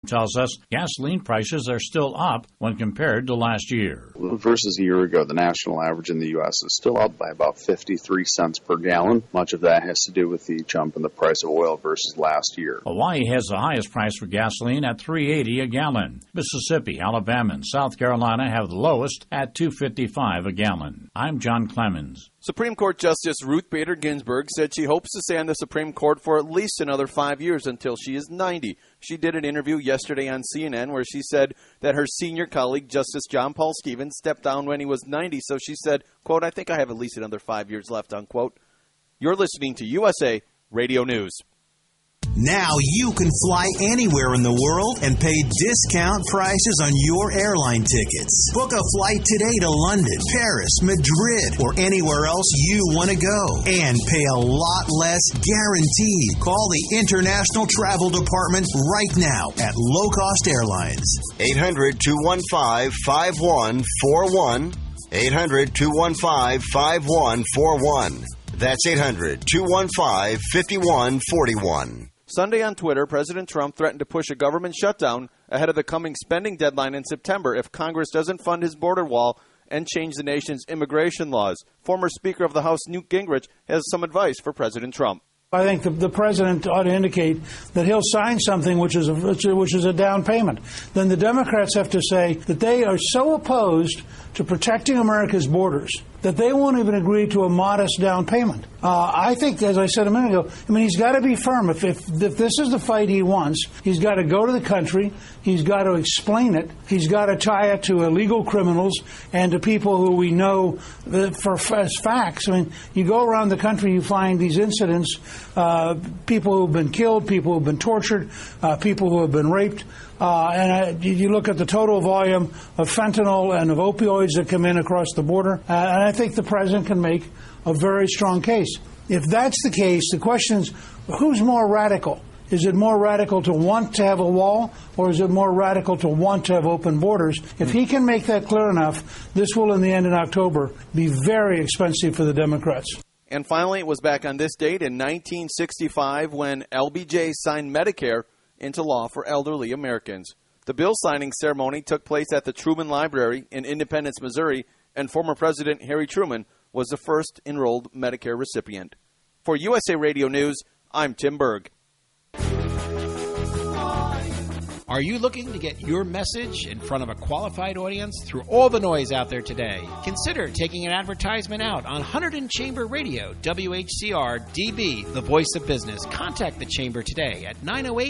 tells us gasoline prices are still up when compared to last year. Versus a year ago, the national average in the U.S. is still up by about 53 cents per gallon. Much of that has to do with the jump in the price of oil versus last year. Hawaii has the highest price for gasoline at $3.80 a gallon. Mississippi, Alabama, and South Carolina have the lowest at $2.55 a gallon. I'm John Clemens. Supreme Court Justice Ruth Bader Ginsburg said she hopes to stay on the Supreme Court for at least another 5 years until she is 90. She did an interview yesterday on CNN where she said that her senior colleague, Justice John Paul Stevens, stepped down when he was 90. So she said, quote, "I think I have at least another 5 years left," unquote. You're listening to USA Radio News. Now you can fly anywhere in the world and pay discount prices on your airline tickets. Book a flight today to London, Paris, Madrid, or anywhere else you want to go. And pay a lot less guaranteed. Call the International Travel Department right now at Low Cost Airlines. 800-215-5141. 800-215-5141. That's 800-215-5141. Sunday on Twitter, President Trump threatened to push a government shutdown ahead of the coming spending deadline in September if Congress doesn't fund his border wall and change the nation's immigration laws. Former Speaker of the House Newt Gingrich has some advice for President Trump. I think the president ought to indicate that he'll sign something which is a down payment. Then the Democrats have to say that they are so opposed to protecting America's borders that they won't even agree to a modest down payment. I think, as I said a minute ago, he's got to be firm. If this is the fight he wants, he's got to go to the country. He's got to explain it. He's got to tie it to illegal criminals and to people who we know as facts. You go around the country, you find these incidents, people who've been killed, people who've been tortured, people who have been raped. And you look at the total volume of fentanyl and of opioids that come in across the border, and I think the president can make a very strong case. If that's the case, the question is, who's more radical? Is it more radical to want to have a wall, or is it more radical to want to have open borders? If he can make that clear enough, this will, in the end in October, be very expensive for the Democrats. And finally, it was back on this date in 1965 when LBJ signed Medicare into law for elderly Americans. The bill signing ceremony took place at the Truman Library in Independence, Missouri, and former President Harry Truman was the first enrolled Medicare recipient. For USA Radio News, I'm Tim Berg. Are you looking to get your message in front of a qualified audience through all the noise out there today? Consider taking an advertisement out on Hunterdon Chamber Radio, WHCR DB, the voice of business. Contact the Chamber today at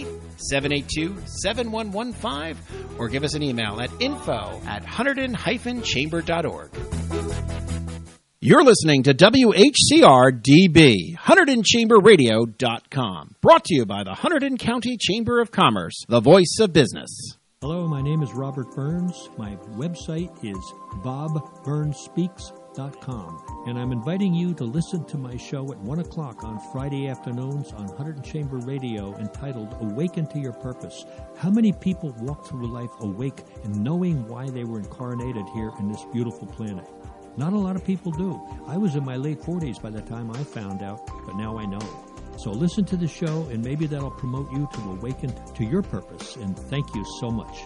908-782-7115 or give us an email at info@hunterdon-chamber.org. You're listening to WHCR-DB, HunterdonChamberRadio.com. Brought to you by the Hunterdon County Chamber of Commerce, the voice of business. Hello, my name is Robert Burns. My website is BobBurnsSpeaks.com. And I'm inviting you to listen to my show at 1 o'clock on Friday afternoons on Hunterdon Chamber Radio entitled Awaken to Your Purpose. How many people walk through life awake and knowing why they were incarnated here in this beautiful planet? Not a lot of people do. I was in my late 40s by the time I found out, but now I know. So listen to the show, and maybe that'll promote you to awaken to your purpose. And thank you so much.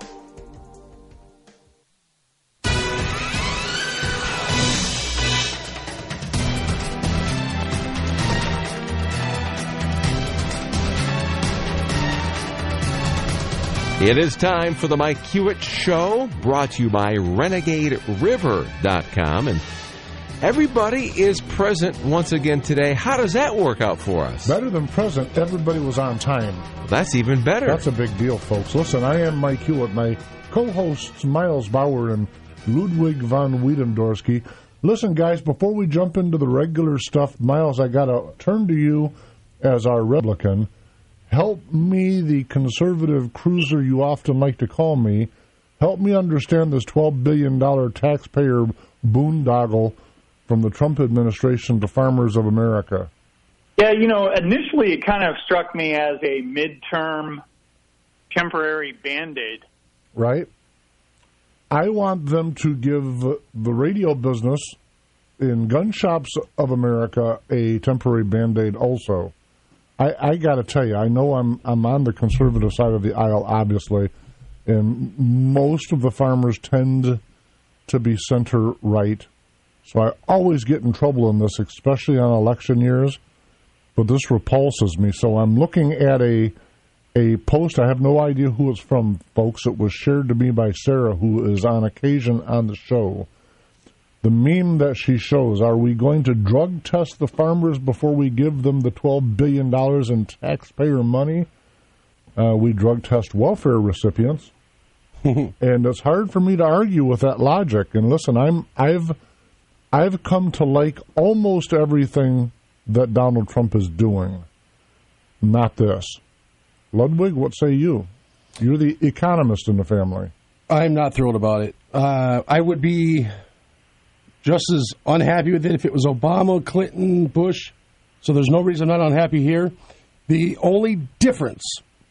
It is time for the Mike Hewitt Show, brought to you by RenegadeRiver.com. And everybody is present once again today. How does that work out for us? Better than present, everybody was on time. That's even better. That's a big deal, folks. Listen, I am Mike Hewitt. My co-hosts, Miles Bauer and Ludwig von Wiedendorsky. Listen, guys, before we jump into the regular stuff, Miles, I got to turn to you as our Republican. Help me, the conservative cruiser you often like to call me, help me understand this $12 billion taxpayer boondoggle from the Trump administration to farmers of America. Yeah, initially it kind of struck me as a midterm temporary Band-Aid. Right. I want them to give the radio business in gun shops of America a temporary Band-Aid also. I got to tell you, I know I'm on the conservative side of the aisle, obviously, and most of the farmers tend to be center-right. So I always get in trouble in this, especially on election years. But this repulses me. So I'm looking at a post. I have no idea who it's from, folks. It was shared to me by Sarah, who is on occasion on the show. The meme that she shows, are we going to drug test the farmers before we give them the $12 billion in taxpayer money? We drug test welfare recipients. And it's hard for me to argue with that logic. And listen, I've come to like almost everything that Donald Trump is doing. Not this. Ludwig, what say you? You're the economist in the family. I'm not thrilled about it. I would be just as unhappy with it if it was Obama, Clinton, Bush. So there's no reason I'm not unhappy here. The only difference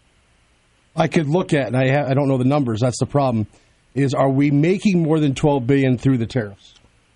I could look at, and I don't know the numbers, that's the problem, is are we making more than $12 billion through the tariffs?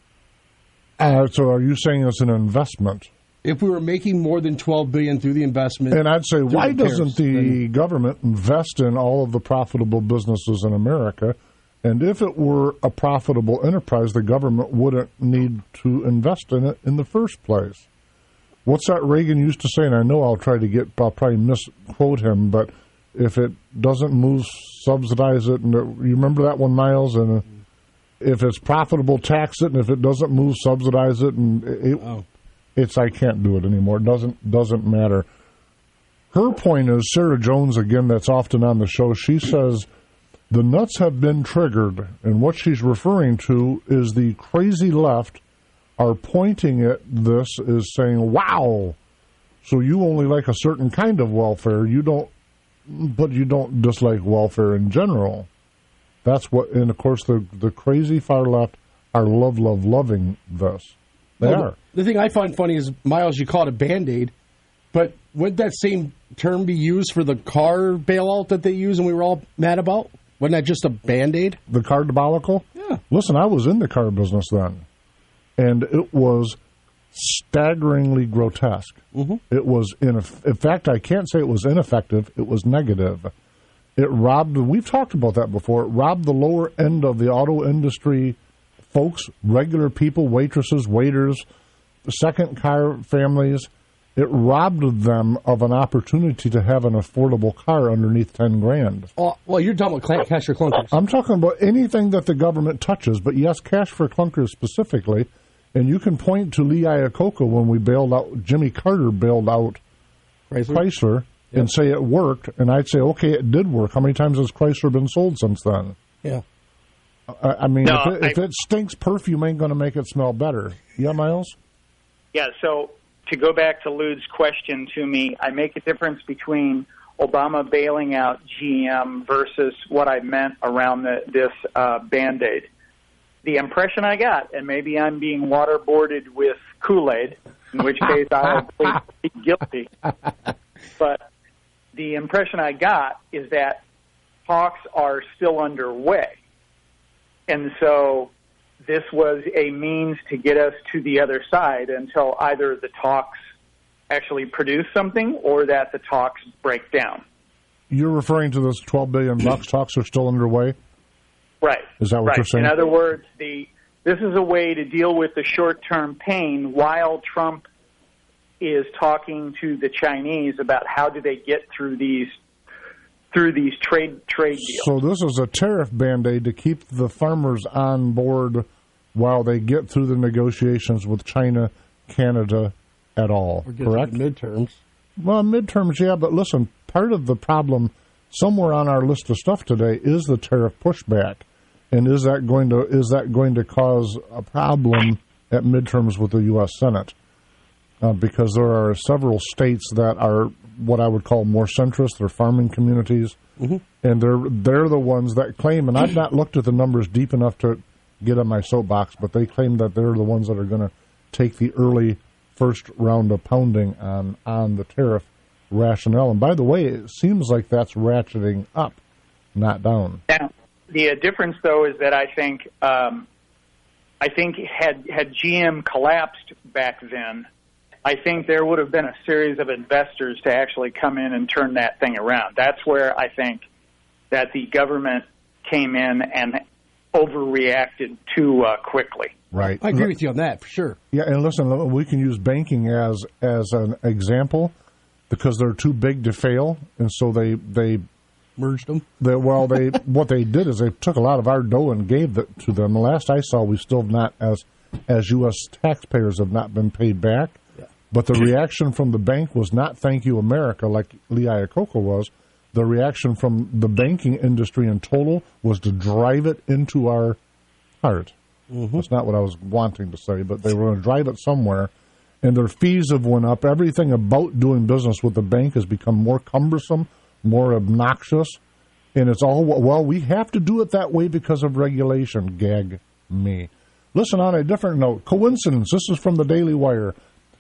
So are you saying it's an investment? If we were making more than $12 billion through the investment... And I'd say, why doesn't the government invest in all of the profitable businesses in America? And if it were a profitable enterprise, the government wouldn't need to invest in it in the first place. What's that Reagan used to say? And I know I'll probably misquote him, but if it doesn't move, subsidize it. And you remember that one, Miles? And if it's profitable, tax it. And if it doesn't move, subsidize it. And I can't do it anymore. It doesn't matter. Her point is, Sarah Jones, again, that's often on the show, she says the nuts have been triggered, and what she's referring to is the crazy left are pointing at this as saying, wow, so you only like a certain kind of welfare, but you don't dislike welfare in general. That's what, and of course the crazy far left are loving this. They are. The thing I find funny is, Miles, you call it a Band-Aid, but would that same term be used for the car bailout that they use and we were all mad about? Wasn't that just a Band-Aid? The car debacle? Yeah. Listen, I was in the car business then, and it was staggeringly grotesque. Mm-hmm. It was, in fact, I can't say it was ineffective. It was negative. It robbed, we've talked about that before, it robbed the lower end of the auto industry folks, regular people, waitresses, waiters, second car families. It robbed them of an opportunity to have an affordable car underneath $10,000. Oh, well, you're talking about cash for clunkers. I'm talking about anything that the government touches, but yes, cash for clunkers specifically. And you can point to Lee Iacocca when we bailed out, Jimmy Carter bailed out Chrysler and say it worked. And I'd say, okay, it did work. How many times has Chrysler been sold since then? Yeah. I mean, if it stinks perfume, ain't going to make it smell better. Yeah, Miles? Yeah, so to go back to Lud's question to me, I make a difference between Obama bailing out GM versus what I meant around this Band-Aid. The impression I got, and maybe I'm being waterboarded with Kool-Aid, in which case I'll be guilty, but the impression I got is that talks are still underway. And so this was a means to get us to the other side until either the talks actually produce something or that the talks break down. You're referring to those $12 billion talks are still underway? Right. Is that what you're saying? In other words, this is a way to deal with the short-term pain while Trump is talking to the Chinese about how do they get through these trade deals. So this is a tariff Band-Aid to keep the farmers on board while they get through the negotiations with China, Canada, at all, correct? Midterms. Well, midterms, yeah, but listen, part of the problem somewhere on our list of stuff today is the tariff pushback. And is that going to cause a problem at midterms with the U.S. Senate? Because there are several states that are what I would call more centrist. They're farming communities, and they're the ones that claim. And I've not looked at the numbers deep enough to get on my soapbox, but they claim that they're the ones that are going to take the early first round of pounding on the tariff rationale. And by the way, it seems like that's ratcheting up, not down. Now, the difference, though, is that I think had GM collapsed back then, I think there would have been a series of investors to actually come in and turn that thing around. That's where I think that the government came in and overreacted too quickly. Right. I agree with you on that, for sure. Yeah, and listen, we can use banking as an example because they're too big to fail, and so they merged them. What they did is they took a lot of our dough and gave it to them. The last I saw, we still have not, as U.S. taxpayers, have not been paid back. Yeah. But the reaction from the bank was not "Thank you, America," like Lee Iacocca was. The reaction from the banking industry in total was to drive it into our heart. Mm-hmm. That's not what I was wanting to say, but they were going to drive it somewhere, and their fees have went up. Everything about doing business with the bank has become more cumbersome, more obnoxious, and it's all, well, we have to do it that way because of regulation. Gag me. Listen, on a different note, coincidence. This is from the Daily Wire.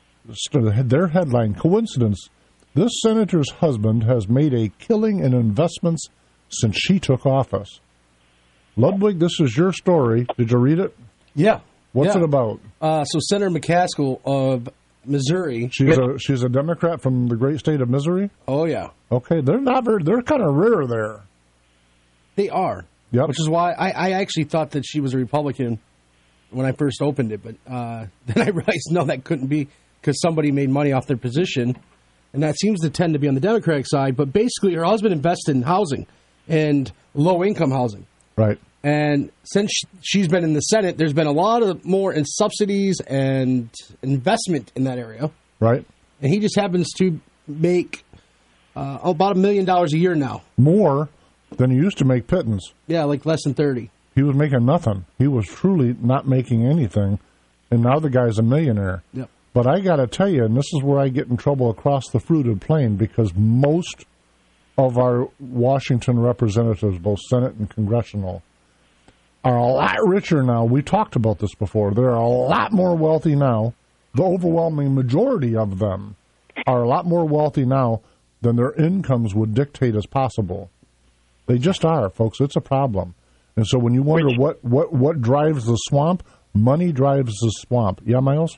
Their headline, coincidence. This senator's husband has made a killing in investments since she took office. Ludwig, this is your story. Did you read it? Yeah. What's it about? So Senator McCaskill of Missouri. She's a Democrat from the great state of Missouri? Oh, yeah. Okay, they're kind of rare there. They are. Yep. Which is why I actually thought that she was a Republican when I first opened it, but then I realized, no, that couldn't be because somebody made money off their position. And that seems to tend to be on the Democratic side. But basically, her husband invested in housing and low-income housing. Right. And since she's been in the Senate, there's been a lot of more in subsidies and investment in that area. Right. And he just happens to make about $1 million a year now. More than he used to make pittance. Yeah, like less than 30. He was making nothing. He was truly not making anything. And now the guy's a millionaire. Yep. But I got to tell you, and this is where I get in trouble across the fruited plain, because most of our Washington representatives, both Senate and congressional, are a lot richer now. We talked about this before. They're a lot more wealthy now. The overwhelming majority of them are a lot more wealthy now than their incomes would dictate as possible. They just are, folks. It's a problem. And so when you wonder what drives the swamp, money drives the swamp. Yeah, Miles?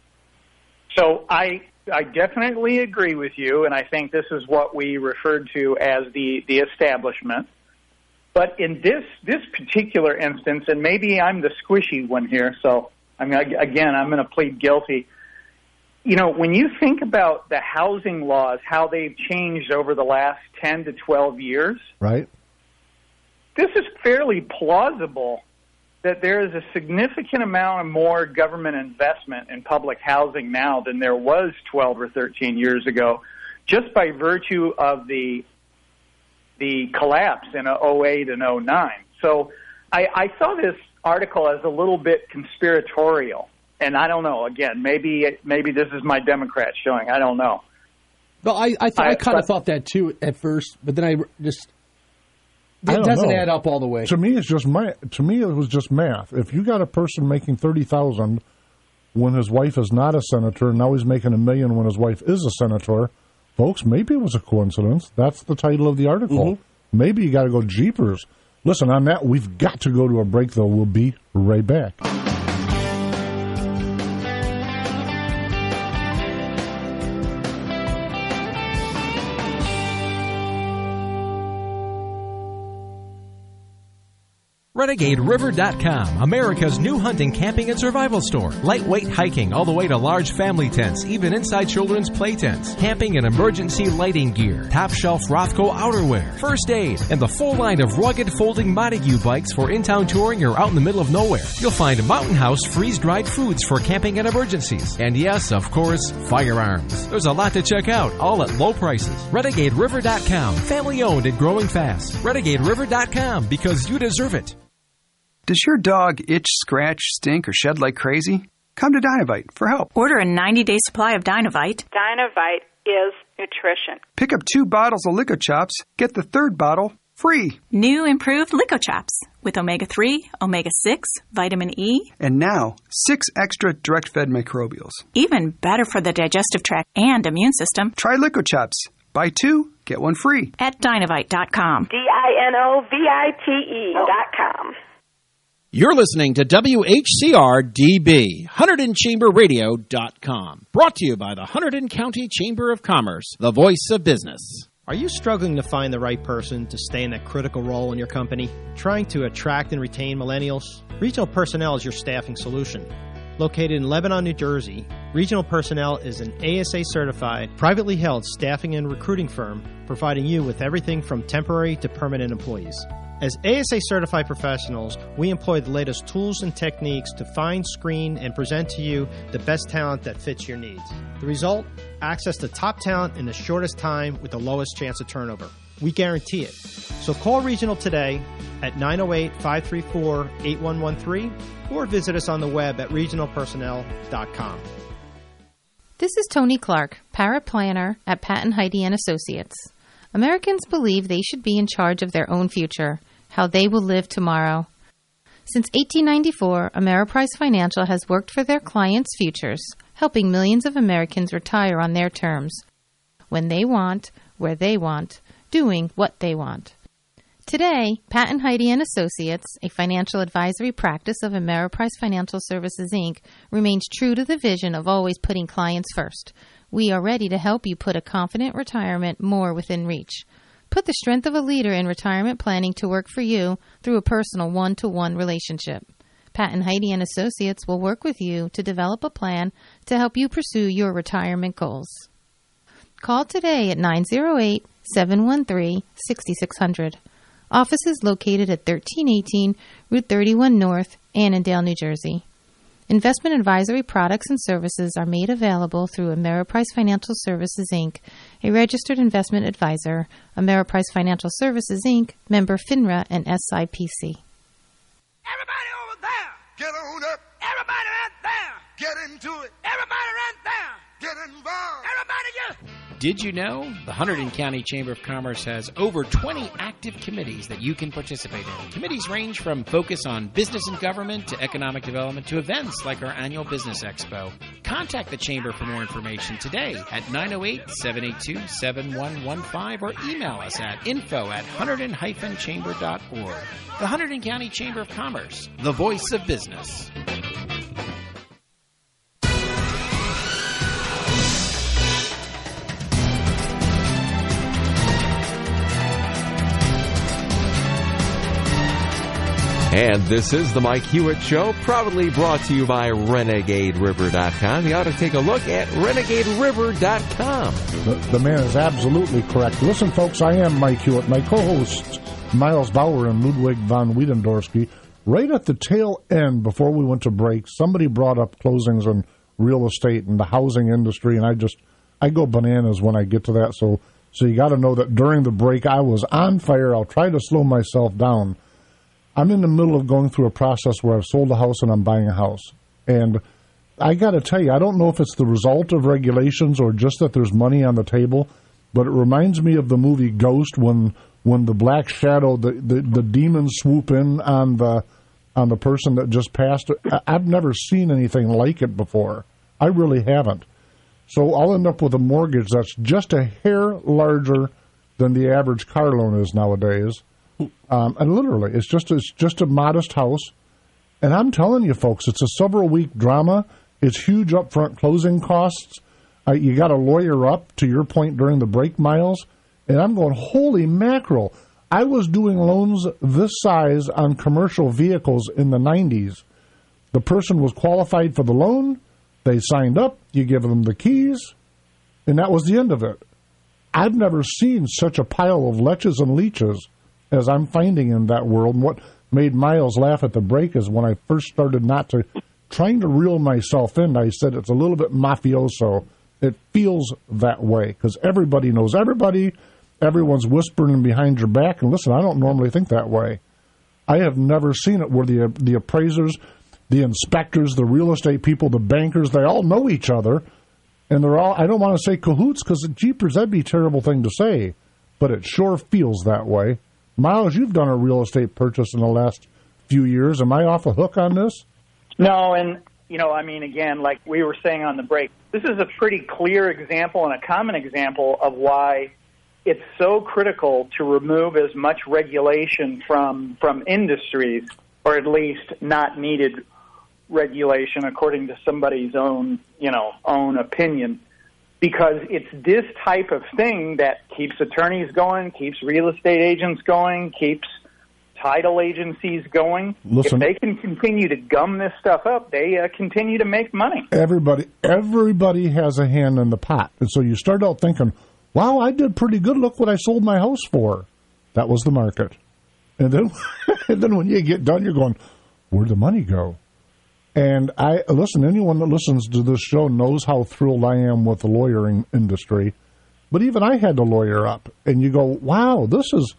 So I definitely agree with you, and I think this is what we referred to as the establishment. But in this particular instance, and maybe I'm the squishy one here, so I'm going to plead guilty. You know, when you think about the housing laws, how they've changed over the last 10 to 12 years, right? This is fairly plausible that there is a significant amount of more government investment in public housing now than there was 12 or 13 years ago, just by virtue of the collapse in 08 and 09. So I saw this article as a little bit conspiratorial, and I don't know. Again, maybe this is my Democrat showing. I don't know. Well, I kind of thought that too at first, but then I just it doesn't add up all the way. To me, it was just math. If you got a person making $30,000 when his wife is not a senator, and now he's making $1 million when his wife is a senator, folks, maybe it was a coincidence. That's the title of the article. Mm-hmm. Maybe you got to go jeepers. Listen, on that, we've got to go to a break, though. We'll be right back. RenegadeRiver.com, America's new hunting, camping, and survival store. Lightweight hiking all the way to large family tents, even inside children's play tents. Camping and emergency lighting gear. Top shelf Rothco outerwear. First aid. And the full line of rugged folding Montague bikes for in-town touring or out in the middle of nowhere. You'll find Mountain House freeze-dried foods for camping and emergencies. And yes, of course, firearms. There's a lot to check out, all at low prices. RenegadeRiver.com. Family owned and growing fast. RenegadeRiver.com, because you deserve it. Does your dog itch, scratch, stink, or shed like crazy? Come to Dynovite for help. Order a 90-day supply of Dynovite. Dynovite is nutrition. Pick up 2 bottles of LicoChops, get the 3rd bottle free. New improved LicoChops with omega-3, omega-6, vitamin E. And now, 6 extra direct-fed microbials. Even better for the digestive tract and immune system. Try LicoChops. Buy 2, get 1 free. At Dynovite.com. DINOVITE.com. You're listening to WHCR-DB, HunterdonChamberRadio.com. Brought to you by the Hunterdon County Chamber of Commerce, the voice of business. Are you struggling to find the right person to stay in that critical role in your company? Trying to attract and retain millennials? Regional Personnel is your staffing solution. Located in Lebanon, New Jersey, Regional Personnel is an ASA-certified, privately held staffing and recruiting firm providing you with everything from temporary to permanent employees. As ASA-certified professionals, we employ the latest tools and techniques to find, screen, and present to you the best talent that fits your needs. The result? Access to top talent in the shortest time with the lowest chance of turnover. We guarantee it. So call Regional today at 908-534-8113 or visit us on the web at regionalpersonnel.com. This is Tony Clark, paraplanner at Patton Heide & Associates. Americans believe they should be in charge of their own future, how they will live tomorrow. Since 1894, Ameriprise Financial has worked for their clients' futures, helping millions of Americans retire on their terms, when they want, where they want, doing what they want. Today, Patton Heide & Associates, a financial advisory practice of Ameriprise Financial Services, Inc., remains true to the vision of always putting clients first. We are ready to help you put a confident retirement more within reach. Put the strength of a leader in retirement planning to work for you through a personal one-to-one relationship. Patton Heide & Associates will work with you to develop a plan to help you pursue your retirement goals. Call today at 908-713-6600. Office is located at 1318 Route 31 North, Annandale, New Jersey. Investment advisory products and services are made available through Ameriprise Financial Services, Inc., a registered investment advisor, Ameriprise Financial Services, Inc., member FINRA and SIPC. Everybody over there, get on up. Everybody right there, get into it. Everybody right there, get involved. Everybody just... Did you know the Hunterdon County Chamber of Commerce has over 20 active committees that you can participate in? Committees range from focus on business and government to economic development to events like our annual Business Expo. Contact the Chamber for more information today at 908-782-7115 or email us at info@hunterdon-chamber.org. The Hunterdon County Chamber of Commerce, the voice of business. And this is the Mike Hewitt Show, proudly brought to you by RenegadeRiver.com. You ought to take a look at RenegadeRiver.com. The man is absolutely correct. Listen, folks, I am Mike Hewitt. My co-hosts, Miles Bauer and Ludwig von Wiedendorsky. Right at the tail end, before we went to break, somebody brought up closings on real estate and the housing industry, and I go bananas when I get to that. So you got to know that during the break, I was on fire. I'll try to slow myself down. I'm in the middle of going through a process where I've sold a house and I'm buying a house. And I got to tell you, I don't know if it's the result of regulations or just that there's money on the table, but it reminds me of the movie Ghost when the black shadow, the demons swoop in on the person that just passed. I've never seen anything like it before. I really haven't. So I'll end up with a mortgage that's just a hair larger than the average car loan is nowadays. And literally, it's just a modest house. And I'm telling you, folks, it's a several-week drama. It's huge upfront closing costs. You got a lawyer up, to your point during the break, Miles. And I'm going, holy mackerel. I was doing loans this size on commercial vehicles in the 90s. The person was qualified for the loan. They signed up. You give them the keys. And that was the end of it. I've never seen such a pile of leches and leeches as I'm finding in that world. And what made Miles laugh at the break is when I first started trying to reel myself in, I said it's a little bit mafioso. It feels that way because everybody knows everybody. Everyone's whispering behind your back. And listen, I don't normally think that way. I have never seen it where the appraisers, the inspectors, the real estate people, the bankers, they all know each other. And they're all, I don't want to say cahoots because, jeepers, that'd be a terrible thing to say. But it sure feels that way. Miles, you've done a real estate purchase in the last few years. Am I off the hook on this? No, and, again, like we were saying on the break, this is a pretty clear example and a common example of why it's so critical to remove as much regulation from industries or at least not needed regulation according to somebody's own opinion, because it's this type of thing that keeps attorneys going, keeps real estate agents going, keeps title agencies going. Listen, if they can continue to gum this stuff up, they continue to make money. Everybody has a hand in the pot. And so you start out thinking, wow, I did pretty good. Look what I sold my house for. That was the market. And then, and then when you get done, you're going, where'd the money go? And anyone that listens to this show knows how thrilled I am with the lawyering industry. But even I had to lawyer up. And you go, wow, this is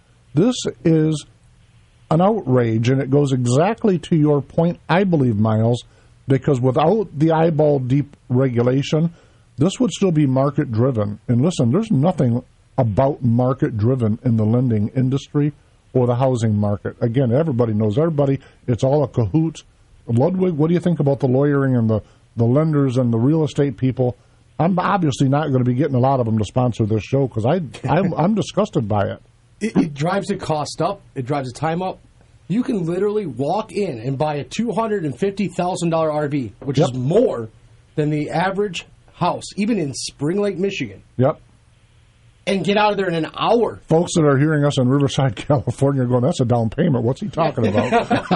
an outrage. And it goes exactly to your point, I believe, Miles, because without the eyeball deep regulation, this would still be market driven. And listen, there's nothing about market driven in the lending industry or the housing market. Again, everybody knows everybody. It's all a cahoot. Ludwig, what do you think about the lawyering and the lenders and the real estate people? I'm obviously not going to be getting a lot of them to sponsor this show because I'm disgusted by it. It drives the cost up. It drives the time up. You can literally walk in and buy a $250,000 RV, which is more than the average house, even in Spring Lake, Michigan. Yep. And get out of there in an hour. Folks that are hearing us in Riverside, California are going, that's a down payment. What's he talking about?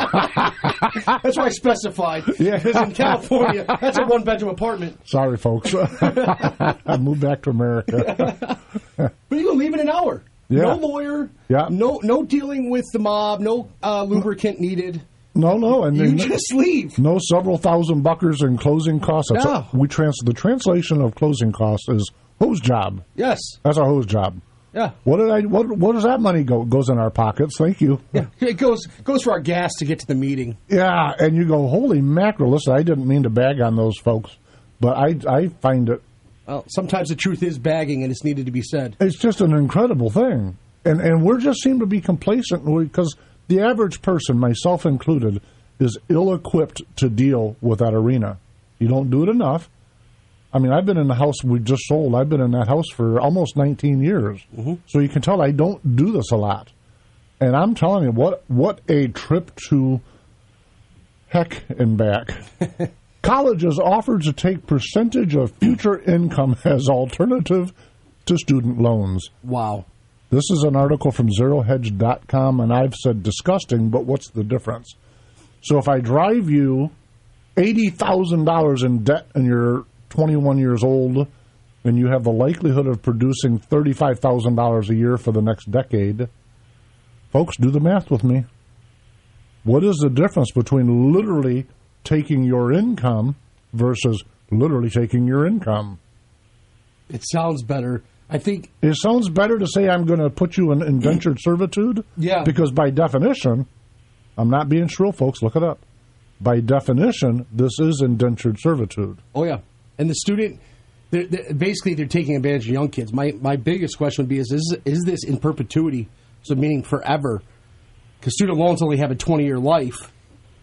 That's why I specified. Yeah. Because in California, that's a one-bedroom apartment. Sorry, folks. I moved back to America. But you can leave in an hour. Yeah. No lawyer. Yeah. No dealing with the mob. No lubricant needed. No, and you just leave. No several thousand buckers in closing costs. The translation of closing costs is hose job. Yes, that's our hose job. Yeah. What does that money go? Goes in our pockets. Thank you. Yeah. It goes for our gas to get to the meeting. Yeah, and you go, holy mackerel! Listen, I didn't mean to bag on those folks, but I find it. Well, sometimes the truth is bagging, and it's needed to be said. It's just an incredible thing, and we just seem to be complacent because the average person, myself included, is ill-equipped to deal with that arena. You don't do it enough. I mean, I've been in the house we just sold. I've been in that house for almost 19 years. Mm-hmm. So you can tell I don't do this a lot. And I'm telling you, what a trip to heck and back. Colleges offer to take percentage of future income as alternative to student loans. Wow. This is an article from ZeroHedge.com, and I've said disgusting, but what's the difference? So if I drive you $80,000 in debt and you're 21 years old and you have the likelihood of producing $35,000 a year for the next decade, folks, do the math with me. What is the difference between literally taking your income versus literally taking your income? It sounds better. I think it sounds better to say I'm going to put you in indentured servitude. Yeah. Because by definition, I'm not being shrill, folks. Look it up. By definition, this is indentured servitude. Oh, yeah. And the student, they're taking advantage of young kids. My biggest question would be, is this in perpetuity, so meaning forever? Because student loans only have a 20-year life.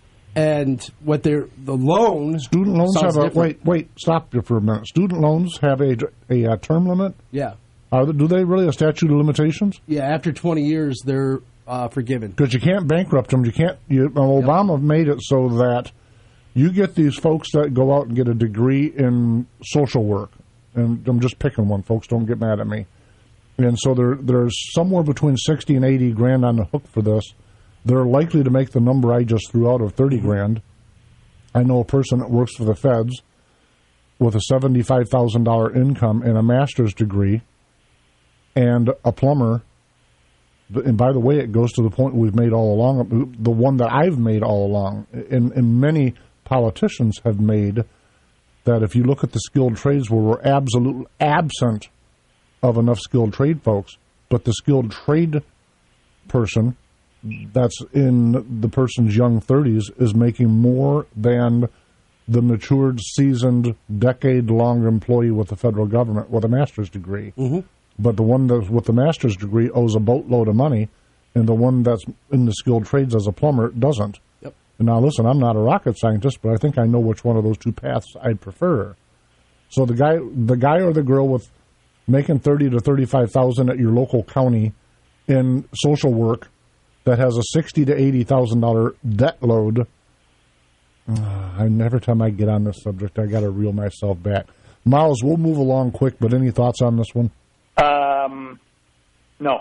And what the loan... Student loans have a... Wait, stop you for a minute. Student loans have a term limit? Yeah. Do they really have statute of limitations? Yeah, after 20 years, they're forgiven. Because you can't bankrupt them. Obama made it so that you get these folks that go out and get a degree in social work. And I'm just picking one, folks. Don't get mad at me. And so there's somewhere between 60 and 80 grand on the hook for this. They're likely to make the number I just threw out of 30 grand. I know a person that works for the feds with a $75,000 income and a master's degree and a plumber. And by the way, it goes to the point we've made all along, the one that I've made all along, and many politicians have made, that if you look at the skilled trades where we're absolutely absent of enough skilled trade folks, but the skilled trade person that's in the person's young 30s is making more than the matured, seasoned, decade-long employee with the federal government with a master's degree. Mm-hmm. But the one that's with the master's degree owes a boatload of money, and the one that's in the skilled trades as a plumber doesn't. Yep. And now, listen, I'm not a rocket scientist, but I think I know which one of those two paths I'd prefer. So the guy or the girl with making $30,000 to $35,000 at your local county in social work that has a $60,000 to $80,000 debt load. Every time I get on this subject, I got to reel myself back. Miles, we'll move along quick, but any thoughts on this one? No.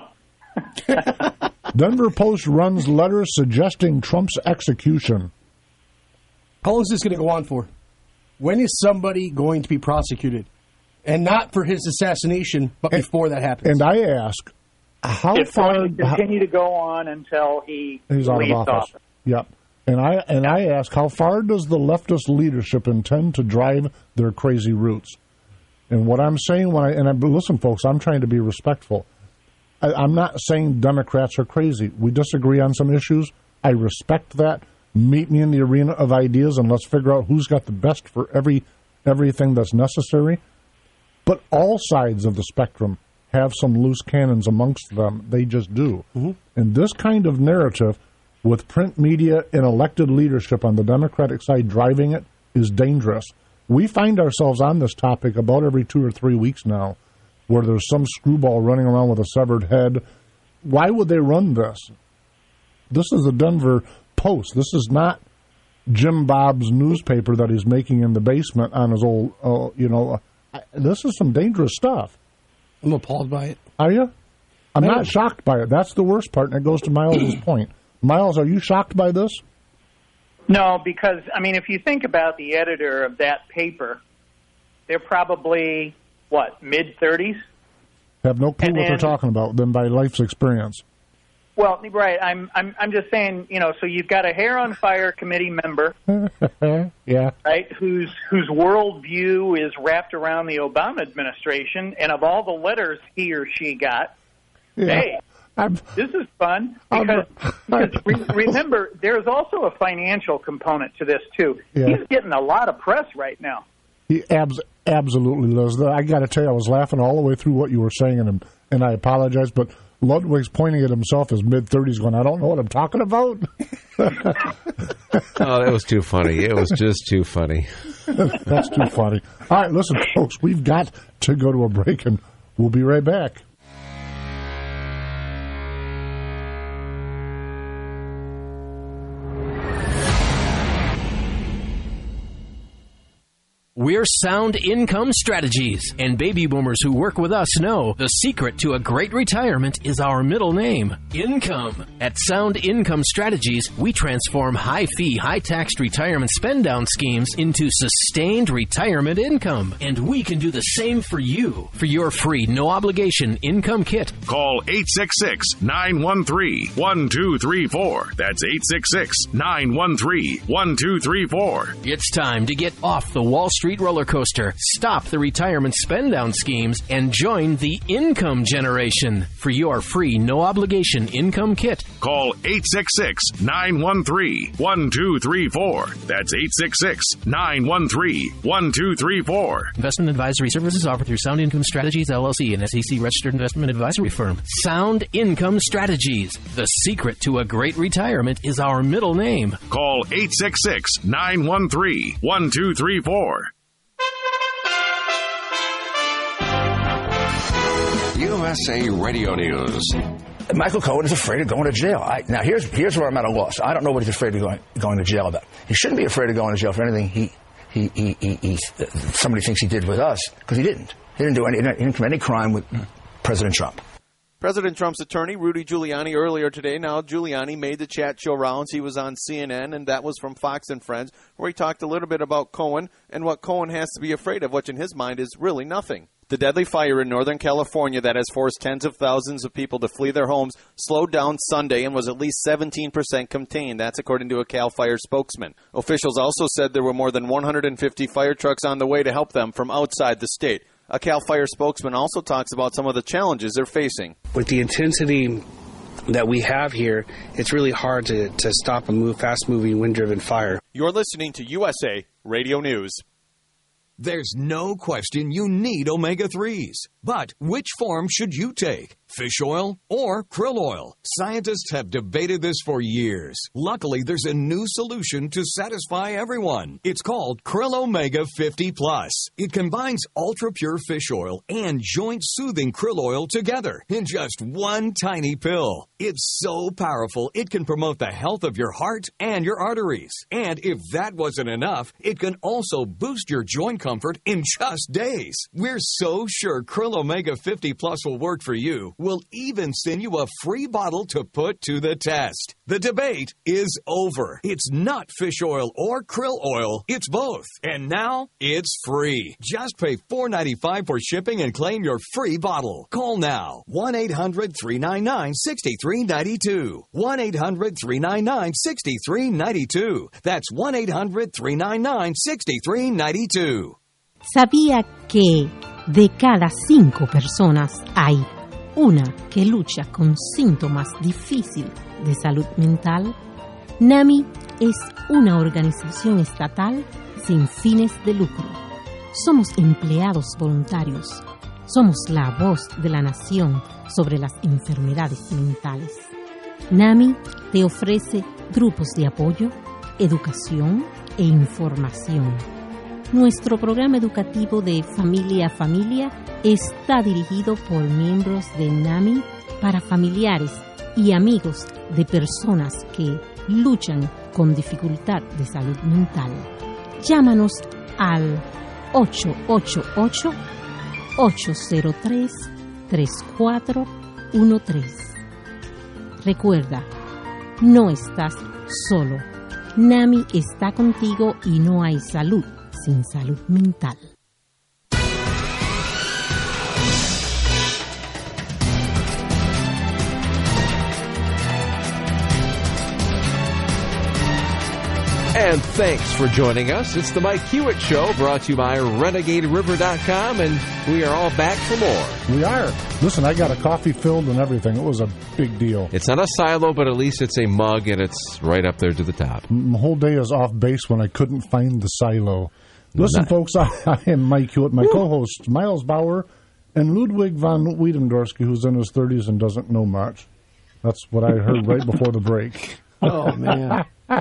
Denver Post runs letters suggesting Trump's execution. How long is this going to go on for? When is somebody going to be prosecuted? And not for his assassination, but before that happens. And I ask, how it's far... going to continue to go on until he's out leaves of office. Yep. And I ask, how far does the leftist leadership intend to drive their crazy routes? And what I'm saying listen, folks, I'm trying to be respectful. I'm not saying Democrats are crazy. We disagree on some issues. I respect that. Meet me in the arena of ideas and let's figure out who's got the best for everything that's necessary. But all sides of the spectrum have some loose cannons amongst them. They just do. Mm-hmm. And this kind of narrative, with print media and elected leadership on the Democratic side driving it, is dangerous. We find ourselves on this topic about every 2 or 3 weeks now, where there's some screwball running around with a severed head. Why would they run this? This is the Denver Post. This is not Jim Bob's newspaper that he's making in the basement on his old, this is some dangerous stuff. I'm appalled by it. Are you? I'm not shocked by it. That's the worst part, and it goes to Miles' point. Miles, are you shocked by this? No, because, if you think about the editor of that paper, they're probably, mid-30s? Have no clue what they're talking about, then by life's experience. Well, right. I'm just saying, so you've got a Hair on Fire committee member, yeah, right, whose worldview is wrapped around the Obama administration, and of all the letters he or she got, hey, this is fun because remember, there's also a financial component to this too. Yeah. He's getting a lot of press right now. He absolutely does. I got to tell you, I was laughing all the way through what you were saying, and I apologize, but Ludwig's pointing at himself as mid-30s going, I don't know what I'm talking about. Oh, that was too funny. It was just too funny. That's too funny. All right, listen, folks, we've got to go to a break, and we'll be right back. We're Sound Income Strategies, and baby boomers who work with us know the secret to a great retirement is our middle name, Income. At Sound Income Strategies, we transform high-fee, high-taxed retirement spend-down schemes into sustained retirement income. And we can do the same for you. For your free, no-obligation income kit, call 866-913-1234. That's 866-913-1234. It's time to get off the Wall Street roller coaster, stop the retirement spend-down schemes, and join the income generation. For your free, no-obligation income kit, call 866-913-1234. That's 866-913-1234. Investment advisory services offered through Sound Income Strategies, LLC, an SEC-registered investment advisory firm. Sound Income Strategies. The secret to a great retirement is our middle name. Call 866-913-1234. USA Radio News. Michael Cohen is afraid of going to jail. Now, here's where I'm at a loss. I don't know what he's afraid of going to jail about. He shouldn't be afraid of going to jail for anything somebody thinks he did with us, because he didn't. He didn't commit any crime with President Trump. President Trump's attorney, Rudy Giuliani, earlier today. Now, Giuliani made the chat show rounds. He was on CNN, and that was from Fox and Friends, where he talked a little bit about Cohen and what Cohen has to be afraid of, which in his mind is really nothing. The deadly fire in Northern California that has forced tens of thousands of people to flee their homes slowed down Sunday and was at least 17% contained. That's according to a CAL FIRE spokesman. Officials also said there were more than 150 fire trucks on the way to help them from outside the state. A CAL FIRE spokesman also talks about some of the challenges they're facing. With the intensity that we have here, it's really hard to stop a fast-moving, wind-driven fire. You're listening to USA Radio News. There's no question you need omega-3s. But which form should you take? Fish oil or krill oil? Scientists have debated this for years. Luckily, there's a new solution to satisfy everyone. It's called Krill Omega 50 Plus. It combines ultra-pure fish oil and joint-soothing krill oil together in just one tiny pill. It's so powerful, it can promote the health of your heart and your arteries. And if that wasn't enough, it can also boost your joint comfort in just days. We're so sure Krill Omega 50 Plus will work for you. We'll even send you a free bottle to put to the test. The debate is over. It's not fish oil or krill oil. It's both. And now it's free. Just pay $4.95 for shipping and claim your free bottle. Call now. 1-800-399-6392. 1-800-399-6392. That's 1-800-399-6392. ¿Sabía que de cada 5 personas hay una que lucha con síntomas difíciles de salud mental? NAMI es una organización estatal sin fines de lucro. Somos empleados voluntarios. Somos la voz de la nación sobre las enfermedades mentales. NAMI te ofrece grupos de apoyo, educación e información. Nuestro programa educativo de Familia a Familia está dirigido por miembros de NAMI para familiares y amigos de personas que luchan con dificultad de salud mental. Llámanos al 888-803-3413. Recuerda, no estás solo. NAMI está contigo y no hay salud sin salud mental. And thanks for joining us. It's the Mike Hewitt Show, brought to you by RenegadeRiver.com, and we are all back for more. We are. Listen, I got a coffee filled and everything. It was a big deal. It's not a silo, but at least it's a mug, and it's right up there to the top. The whole day is off base when I couldn't find the silo. Listen, folks, I am Mike Hewitt. My co-hosts, Miles Bauer and Ludwig von Wiedendorsky, who's in his 30s and doesn't know much. That's what I heard right before the break. Oh, man.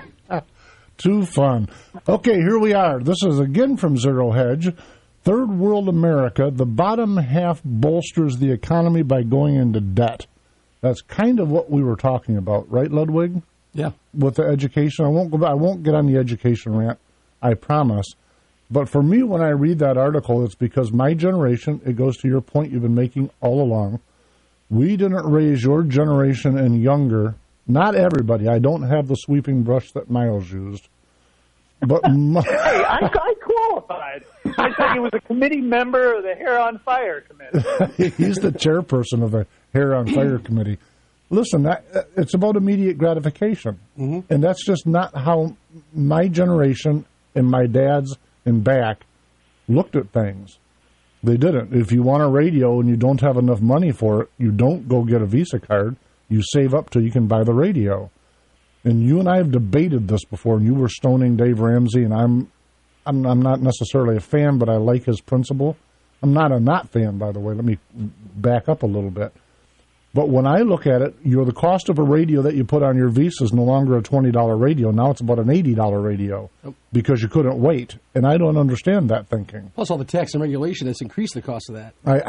Too fun. Okay, here we are. This is again from Zero Hedge. Third World America, the bottom half bolsters the economy by going into debt. That's kind of what we were talking about, right, Ludwig? Yeah. With the education. I won't get on the education rant, I promise. But for me, when I read that article, it's because my generation, it goes to your point you've been making all along, we didn't raise your generation and younger. Not everybody. I don't have the sweeping brush that Miles used. But hey, I qualified. I thought he was a committee member of the Hair on Fire Committee. He's the chairperson of the Hair on Fire Committee. Listen, it's about immediate gratification. Mm-hmm. And that's just not how my generation and my dad's and back looked at things. They didn't. If you want a radio and you don't have enough money for it, you don't go get a Visa card. You save up till you can buy the radio. And you and I have debated this before, and you were stoning Dave Ramsey, and I'm not necessarily a fan, but I like his principle. I'm not a not fan, by the way. Let me back up a little bit. But when I look at it, the cost of a radio that you put on your Visa is no longer a $20 radio. Now it's about an $80 radio because you couldn't wait. And I don't understand that thinking. Plus all the tax and regulation that's increased the cost of that.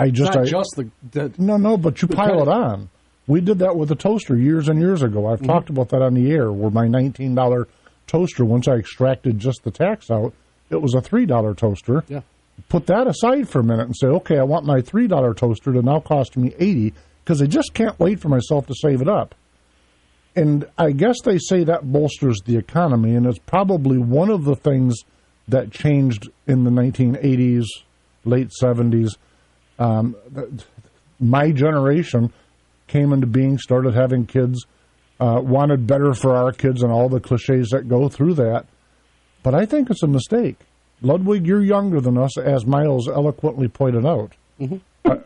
No, but you pile it on. We did that with a toaster years and years ago. I've talked about that on the air, where my $19 toaster, once I extracted just the tax out, it was a $3 toaster. Yeah. Put that aside for a minute and say, okay, I want my $3 toaster to now cost me $80 because I just can't wait for myself to save it up. And I guess they say that bolsters the economy, and it's probably one of the things that changed in the 1980s, late 70s. My generation came into being, started having kids, wanted better for our kids and all the cliches that go through that. But I think it's a mistake. Ludwig, you're younger than us, as Miles eloquently pointed out. Mm-hmm.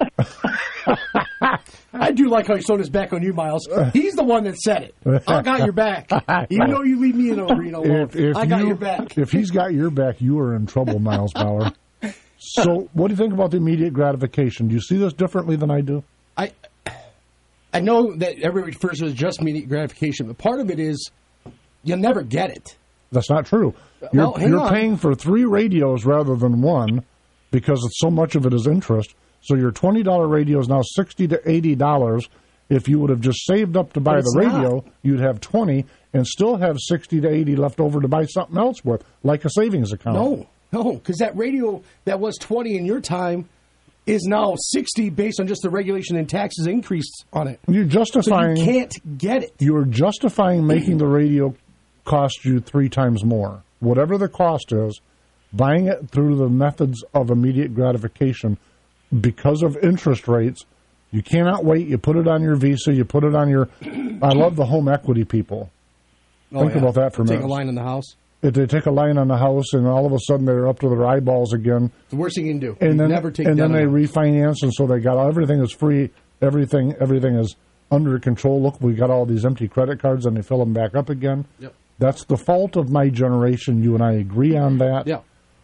I do like how he's thrown his back on you, Miles. He's the one that said it. I got your back. Even though you leave me in arena alone, I got your back. If he's got your back, you are in trouble, Miles Bauer. So what do you think about the immediate gratification? Do you see this differently than I do? I know that everybody refers to it as just immediate gratification, but part of it is you'll never get it. That's not true. You're paying for 3 radios rather than 1 because it's so much of it is interest. So your $20 radio is now $60 to $80. If you would have just saved up to buy the radio, you'd have 20 and still have 60 to 80 left over to buy something else with, like a savings account. No, because that radio that was 20 in your time is now 60 based on just the regulation and taxes increased on it. You're justifying. So you can't get it. You're justifying making the radio cost you 3 times more. Whatever the cost is, buying it through the methods of immediate gratification because of interest rates. You cannot wait. You put it on your Visa. You put it on your... I love the home equity people. Think about that for a minute. Take a line in the house. If they take a line on the house, and all of a sudden they're up to their eyeballs again. The worst thing you can do. And then, never take and then they refinance, and so they got everything is free. Everything is under control. Look, we got all these empty credit cards, and they fill them back up again. Yep. That's the fault of my generation. You and I agree on that. Yeah.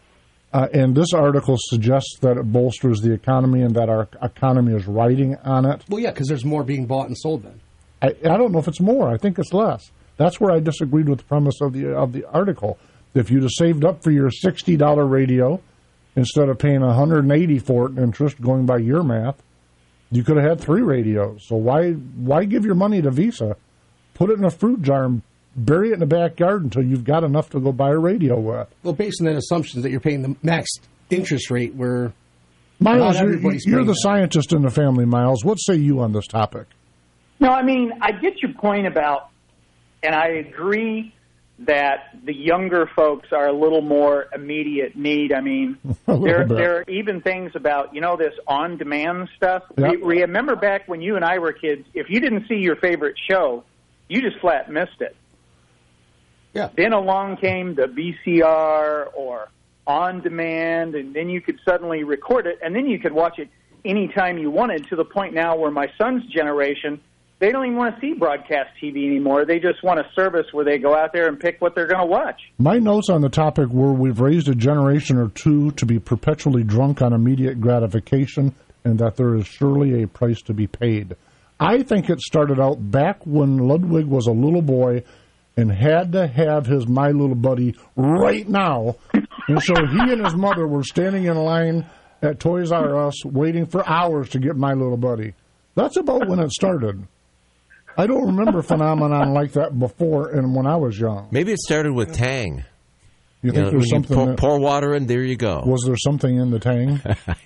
And this article suggests that it bolsters the economy and that our economy is riding on it. Well, yeah, because there's more being bought and sold then. I don't know if it's more. I think it's less. That's where I disagreed with the premise of the article. If you'd have saved up for your $60 radio instead of paying $180 for it in interest, going by your math, you could have had 3 radios. So why give your money to Visa? Put it in a fruit jar and bury it in the backyard until you've got enough to go buy a radio with. Well, based on that assumption that you're paying the max interest rate, where Miles, you're the scientist in the family, Miles. What say you on this topic? No, I mean, I get your point about, and I agree that the younger folks are a little more immediate need. I mean, there are even things about, this on-demand stuff. Yep. Remember back when you and I were kids, if you didn't see your favorite show, you just flat missed it. Yeah. Then along came the VCR or on-demand, and then you could suddenly record it, and then you could watch it anytime you wanted, to the point now where my son's generation, they don't even want to see broadcast TV anymore. They just want a service where they go out there and pick what they're going to watch. My notes on the topic were we've raised a generation or two to be perpetually drunk on immediate gratification and that there is surely a price to be paid. I think it started out back when Ludwig was a little boy and had to have his My Little Buddy right now. And so he and his mother were standing in line at Toys R Us waiting for hours to get My Little Buddy. That's about when it started. I don't remember a phenomenon like that before and when I was young. Maybe it started with Tang. You think there's something... Pour water in, there you go. Was there something in the Tang?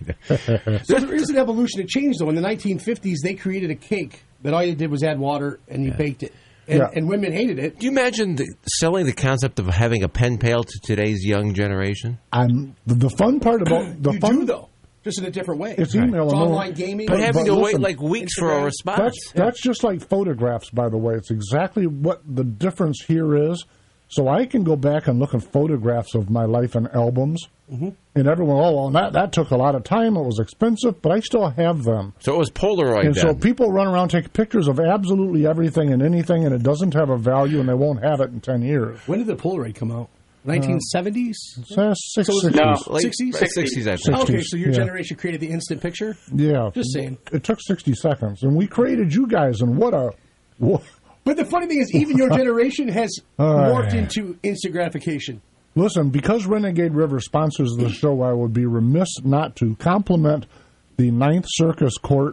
So there is an evolution. It changed, though. In the 1950s, they created a cake that all you did was add water and you baked it. And women hated it. Do you imagine selling the concept of having a pen pal to today's young generation? The fun part about... You do, though. Just in a different way. It's email. It's online gaming. But having to wait like weeks for a response. That's just like photographs, by the way. It's exactly what the difference here is. So I can go back and look at photographs of my life in albums, and everyone, that took a lot of time. It was expensive, but I still have them. So it was Polaroid and then. So people run around, take pictures of absolutely everything and anything, and it doesn't have a value, and they won't have it in 10 years. When did the Polaroid come out? 1970s? 60s. No, 60s, I think. Okay, so your generation created the instant picture? Yeah. Just saying. It took 60 seconds, and we created you guys, and what a... But the funny thing is, even your generation has morphed into instant gratification. Listen, because Renegade River sponsors the show, I would be remiss not to compliment the Ninth Circus Court.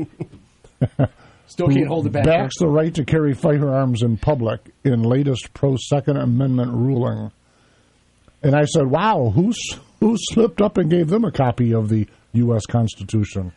Still can't hold it back. Backs the right to carry firearms in public in latest pro-Second Amendment ruling. And I said, wow, who slipped up and gave them a copy of the U.S. Constitution?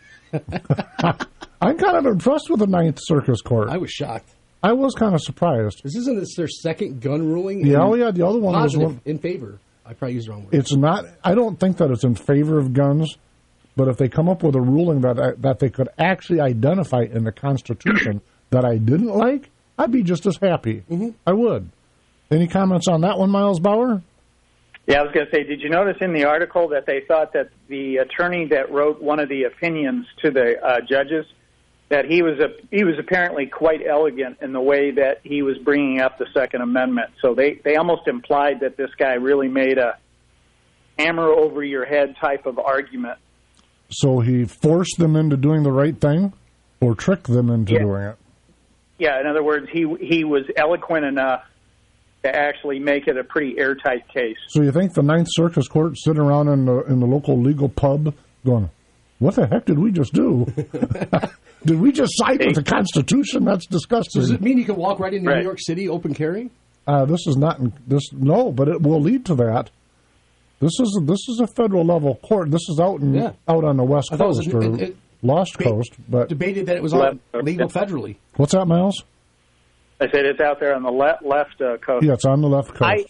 I'm kind of impressed with the Ninth Circus Court. I was shocked. I was kind of surprised. Isn't this their second gun ruling? The other one was in favor. I probably used the wrong word. It's not. I don't think that it's in favor of guns, but if they come up with a ruling that they could actually identify in the Constitution that I didn't like, I'd be just as happy. Mm-hmm. I would. Any comments on that one, Miles Bauer? Yeah, I was going to say, did you notice in the article that they thought that the attorney that wrote one of the opinions to the judges, that he was apparently quite elegant in the way that he was bringing up the Second Amendment. So they almost implied that this guy really made a hammer over your head type of argument. So he forced them into doing the right thing? or trick them into doing it. Yeah, in other words, he was eloquent enough to actually make it a pretty airtight case. So you think the Ninth Circus Court sitting around in the local legal pub going, what the heck did we just do? Did we just side with the Constitution? That's disgusting. Does it mean you can walk right into New York City open carry? This is not no, but it will lead to that. This is a federal level court. This is out on the West Coast or Lost Coast, but debated that it was legal federally. What's that, Miles? I said it's out there on the left coast. Yeah, it's on the left coast.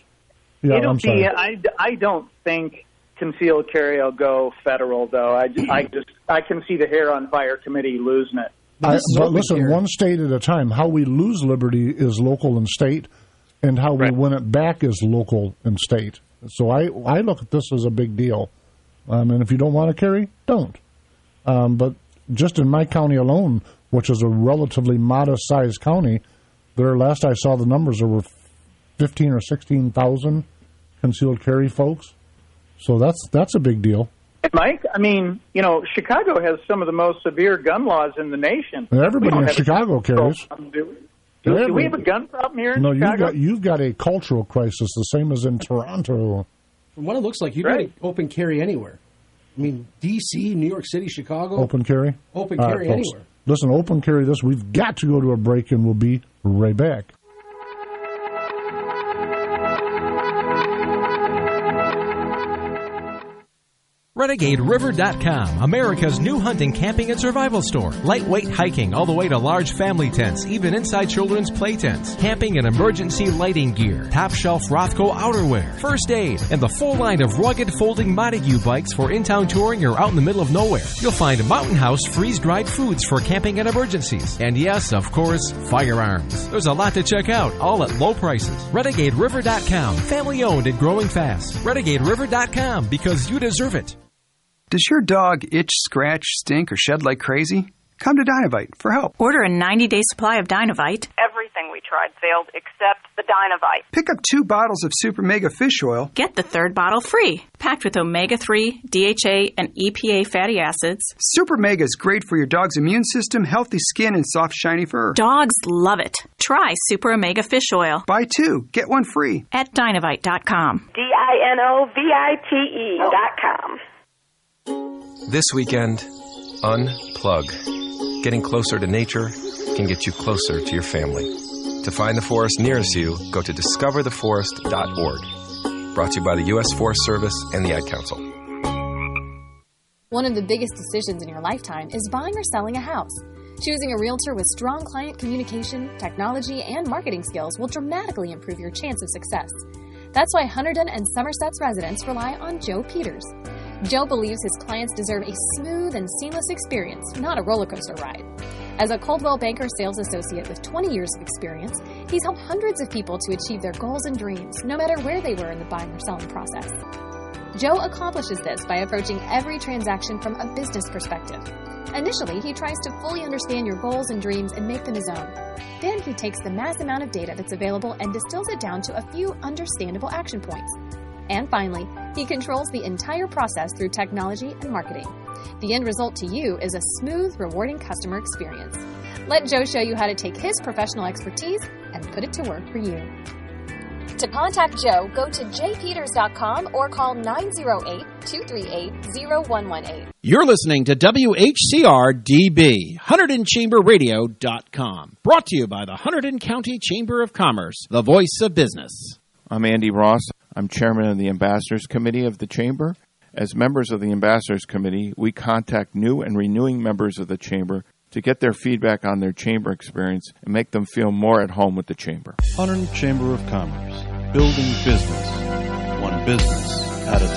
I don't think concealed carry will go federal, though. I can see the Hair on Fire committee losing it. But listen, one state at a time. How we lose liberty is local and state, and how we win it back is local and state. So I look at this as a big deal. And if you don't want to carry, don't. But just in my county alone, which is a relatively modest-sized county, last I saw the numbers, there were 15 or 16,000 concealed carry folks. So that's a big deal. Mike, I mean, Chicago has some of the most severe gun laws in the nation. Everybody in Chicago carries. Do we have a gun problem here in Chicago? You've got a cultural crisis, the same as in Toronto. From what it looks like, you can open carry anywhere. I mean, D.C., New York City, Chicago. Open carry? Open carry anywhere. Listen, open carry this. We've got to go to a break, and we'll be right back. RenegadeRiver.com, America's new hunting, camping, and survival store. Lightweight hiking all the way to large family tents, even inside children's play tents. Camping and emergency lighting gear. Top shelf Rothco outerwear. First aid. And the full line of rugged folding Montague bikes for in-town touring or out in the middle of nowhere. You'll find Mountain House freeze-dried foods for camping and emergencies. And yes, of course, firearms. There's a lot to check out, all at low prices. RenegadeRiver.com, family owned and growing fast. RenegadeRiver.com, because you deserve it. Does your dog itch, scratch, stink, or shed like crazy? Come to Dynovite for help. Order a 90-day supply of Dynovite. Everything we tried failed except the Dynovite. Pick up 2 bottles of Super Mega Fish Oil. Get the 3rd bottle free. Packed with omega-3, DHA, and EPA fatty acids. Super Mega is great for your dog's immune system, healthy skin, and soft, shiny fur. Dogs love it. Try Super Omega Fish Oil. Buy 2, get 1 free. At Dynovite.com. DINOVITE.com. This weekend, unplug. Getting closer to nature can get you closer to your family. To find the forest nearest you, go to discovertheforest.org. Brought to you by the U.S. Forest Service and the Ad Council. One of the biggest decisions in your lifetime is buying or selling a house. Choosing a realtor with strong client communication, technology, and marketing skills will dramatically improve your chance of success. That's why Hunterdon and Somerset's residents rely on Joe Peters. Joe believes his clients deserve a smooth and seamless experience, not a roller coaster ride. As a Coldwell Banker sales associate with 20 years of experience, he's helped hundreds of people to achieve their goals and dreams, no matter where they were in the buying or selling process. Joe accomplishes this by approaching every transaction from a business perspective. Initially, he tries to fully understand your goals and dreams and make them his own. Then he takes the mass amount of data that's available and distills it down to a few understandable action points. And finally, he controls the entire process through technology and marketing. The end result to you is a smooth, rewarding customer experience. Let Joe show you how to take his professional expertise and put it to work for you. To contact Joe, go to jpeters.com or call 908-238-0118. You're listening to WHCR-DB, HunterdonChamberRadio.com. Brought to you by the Hunterdon County Chamber of Commerce, the voice of business. I'm Andy Ross. I'm chairman of the Ambassadors Committee of the Chamber. As members of the Ambassadors Committee, we contact new and renewing members of the Chamber to get their feedback on their Chamber experience and make them feel more at home with the Chamber. Hunterdon Chamber of Commerce, building business, one business at a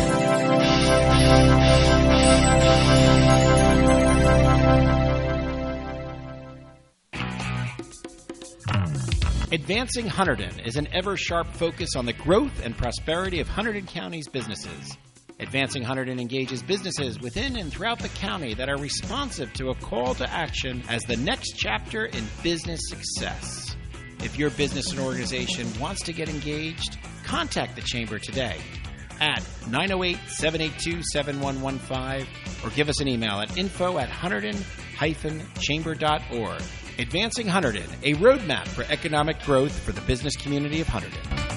Advancing Hunterdon is an ever-sharp focus on the growth and prosperity of Hunterdon County's businesses. Advancing Hunterdon engages businesses within and throughout the county that are responsive to a call to action as the next chapter in business success. If your business and organization wants to get engaged, contact the Chamber today at 908-782-7115 or give us an email at info@hunterdon.com. hunterdon-chamber.org. Advancing Hunterdon, a roadmap for economic growth for the business community of Hunterdon.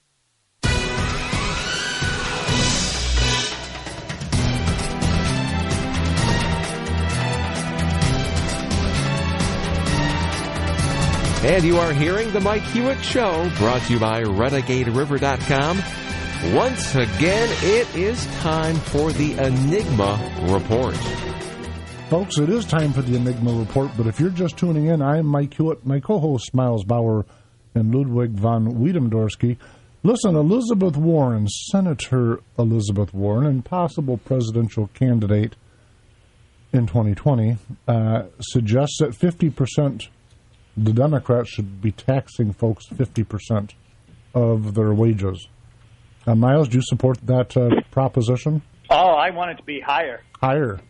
And you are hearing The Mike Hewitt Show, brought to you by RenegadeRiver.com. Once again, it is time for the Enigma Report. Folks, it is time for the Enigma Report, but if you're just tuning in, I am Mike Hewitt, my co-hosts Miles Bauer and Ludwig von Wiedendorsky. Listen, Elizabeth Warren, Senator Elizabeth Warren, and possible presidential candidate in 2020, suggests that 50%, the Democrats should be taxing folks 50% of their wages. Miles, do you support that proposition? Oh, I want it to be higher. Higher.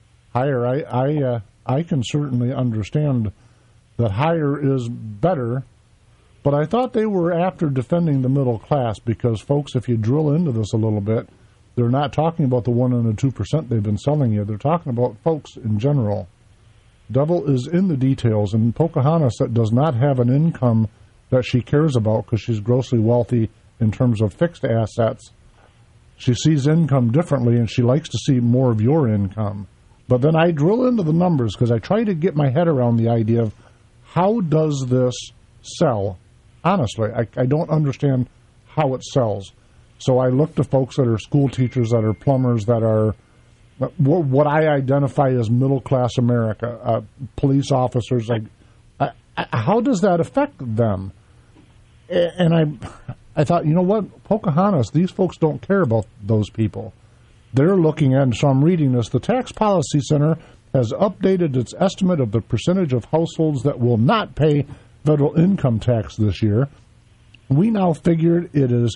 I can certainly understand that higher is better, but I thought they were after defending the middle class because, folks, if you drill into this a little bit, they're not talking about the 1% and the 2% they've been selling you. They're talking about folks in general. Devil is in the details, and Pocahontas that does not have an income that she cares about because she's grossly wealthy in terms of fixed assets. She sees income differently, and she likes to see more of your income. But then I drill into the numbers because I try to get my head around the idea of how does this sell? Honestly, I don't understand how it sells. So I look to folks that are school teachers, that are plumbers, that are what I identify as middle-class America, police officers. How does that affect them? And I thought, you know what, Pocahontas, these folks don't care about those people. They're looking at, and so I'm reading this, the Tax Policy Center has updated its estimate of the percentage of households that will not pay federal income tax this year. We now figured it is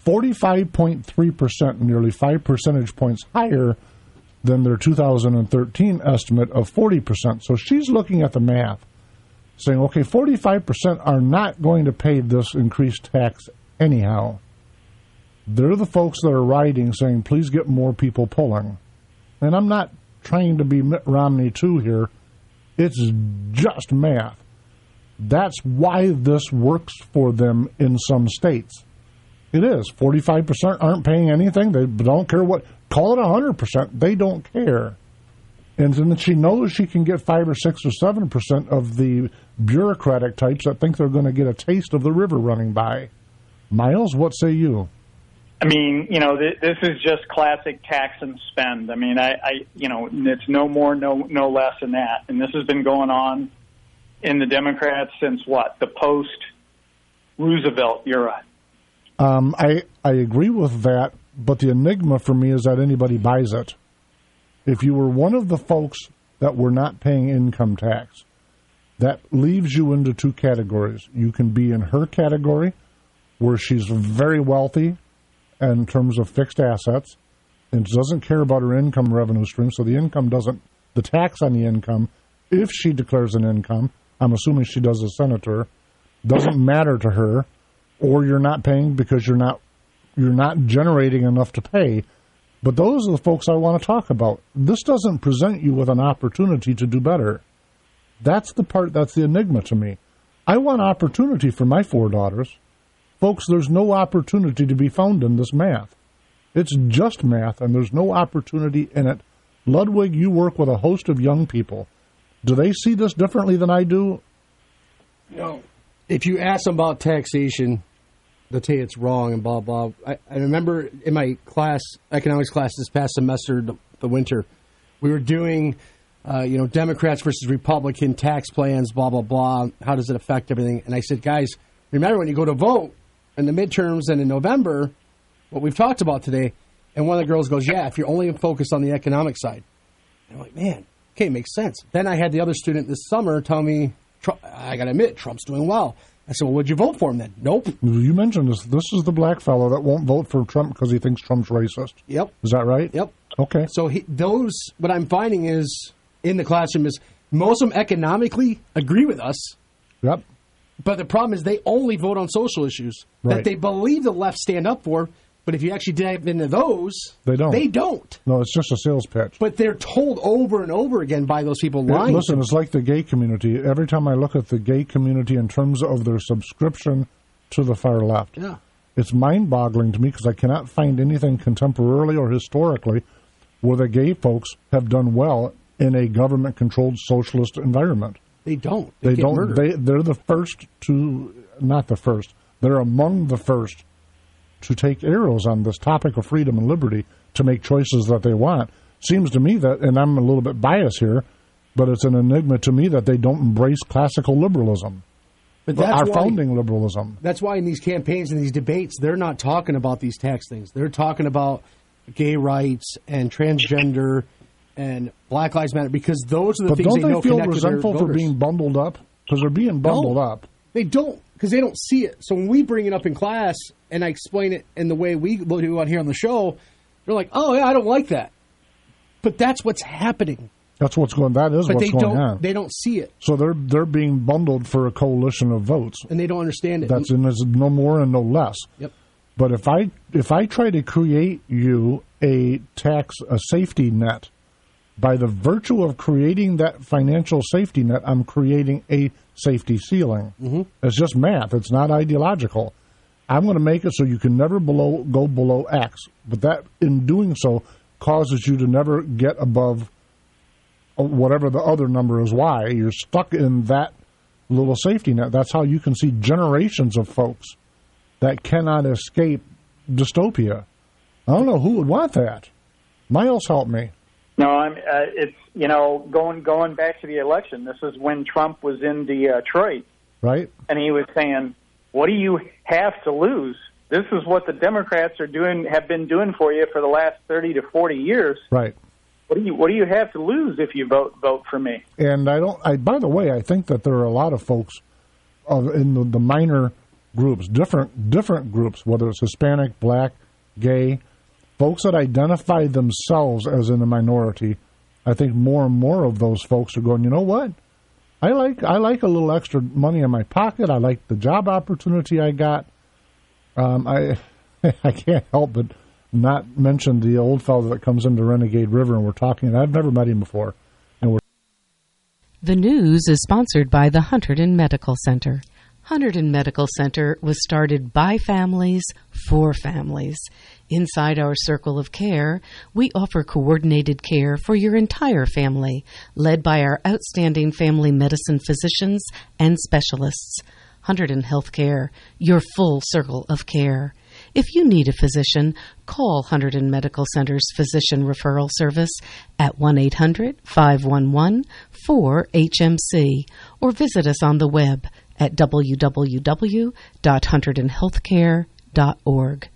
45.3%, nearly 5 percentage points higher than their 2013 estimate of 40%. So she's looking at the math, saying, okay, 45% are not going to pay this increased tax anyhow. They're the folks that are writing, saying, please get more people pulling. And I'm not trying to be Mitt Romney too here. It's just math. That's why this works for them in some states. It is. 45% aren't paying anything. They don't care what. Call it 100%. They don't care. And then she knows she can get 5 or 6 or 7% of the bureaucratic types that think they're going to get a taste of the river running by. Miles, what say you? I mean, this is just classic tax and spend. I mean, it's no more, no less than that. And this has been going on in the Democrats since what? The post-Roosevelt era. I agree with that, but the enigma for me is that anybody buys it. If you were one of the folks that were not paying income tax, that leaves you into two categories. You can be in her category, where she's very wealthy in terms of fixed assets, and doesn't care about her income revenue stream, so the tax on the income, if she declares an income, I'm assuming she does as senator, doesn't matter to her, or you're not paying because you're not generating enough to pay. But those are the folks I want to talk about. This doesn't present you with an opportunity to do better. That's the part that's the enigma to me. I want opportunity for my 4 daughters. Folks, there's no opportunity to be found in this math. It's just math, and there's no opportunity in it. Ludwig, you work with a host of young people. Do they see this differently than I do? No. If you ask them about taxation, they'll tell you it's wrong and blah, blah. I remember in my economics class this past semester, the winter, we were doing, Democrats versus Republican tax plans, blah, blah, blah. How does it affect everything? And I said, guys, remember when you go to vote in the midterms and in November, what we've talked about today, and one of the girls goes, yeah, if you're only focused on the economic side. And I'm like, man, okay, makes sense. Then I had the other student this summer tell me, I got to admit, Trump's doing well. I said, well, would you vote for him then? Nope. You mentioned this. This is the black fellow that won't vote for Trump because he thinks Trump's racist. Yep. Is that right? Yep. Okay. So what I'm finding is, in the classroom, is most of them economically agree with us. Yep. But the problem is they only vote on social issues that they believe the left stand up for, But if you actually dive into those, they don't. They don't. No, it's just a sales pitch. But they're told over and over again by those people lying. Listen, it's like the gay community. Every time I look at the gay community in terms of their subscription to the far left, it's mind-boggling to me because I cannot find anything contemporarily or historically where the gay folks have done well in a government-controlled socialist environment. They don't. They don't. They're the first to, not the first. They're among the first to take arrows on this topic of freedom and liberty to make choices that they want. Seems to me that, and I'm a little bit biased here, but it's an enigma to me that they don't embrace classical liberalism. But that's our founding liberalism. That's why in these campaigns and these debates, they're not talking about these tax things. They're talking about gay rights and transgender and Black Lives Matter because those are the things they know connect to their voters. But don't they feel resentful for being bundled up? Because they're being bundled up. They don't, because they don't see it. So when we bring it up in class and I explain it in the way we do out here on the show, they're like, oh, yeah, I don't like that. But that's what's happening. That's what's going. That is what's going on. They don't see it. So they're being bundled for a coalition of votes, and they don't understand it. That's no more and no less. Yep. But if I try to create you a safety net, by the virtue of creating that financial safety net, I'm creating a safety ceiling. Mm-hmm. It's just math. It's not ideological. I'm going to make it so you can never go below X, but that in doing so causes you to never get above whatever the other number is Y. You're stuck in that little safety net. That's how you can see generations of folks that cannot escape dystopia. I don't know who would want that. Miles, help me. No, it's going back to the election. This is when Trump was in Detroit, right? And he was saying, "What do you have to lose? This is what the Democrats have been doing for you for the last 30 to 40 years. Right? What do you have to lose if you vote for me?" And by the way, I think that there are a lot of folks in the minor groups, different groups, whether it's Hispanic, Black, gay, folks that identify themselves as in a minority. I think more and more of those folks are going, you know what? I like a little extra money in my pocket. I like the job opportunity I got. I can't help but not mention the old fellow that comes into Renegade River, and we're talking, and I've never met him before. The news is sponsored by the Hunterdon Medical Center. Hunterdon Medical Center was started by families for families. Inside our circle of care, we offer coordinated care for your entire family, led by our outstanding family medicine physicians and specialists. Hunterdon Healthcare, your full circle of care. If you need a physician, call Hunterdon Medical Center's Physician Referral Service at 1-800-511-4HMC or visit us on the web at www.hunterdonhealthcare.org.